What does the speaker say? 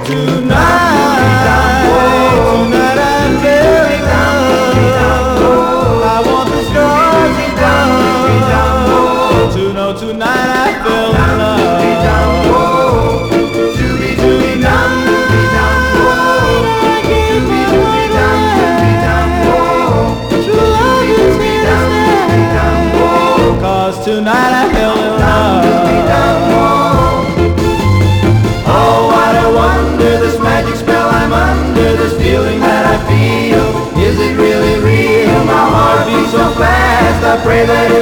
Tonight I fell in love. Oh, what a wonder, this magic spell I'm under, this feeling that I feel. Is it really real? My heart beats so fast, I pray that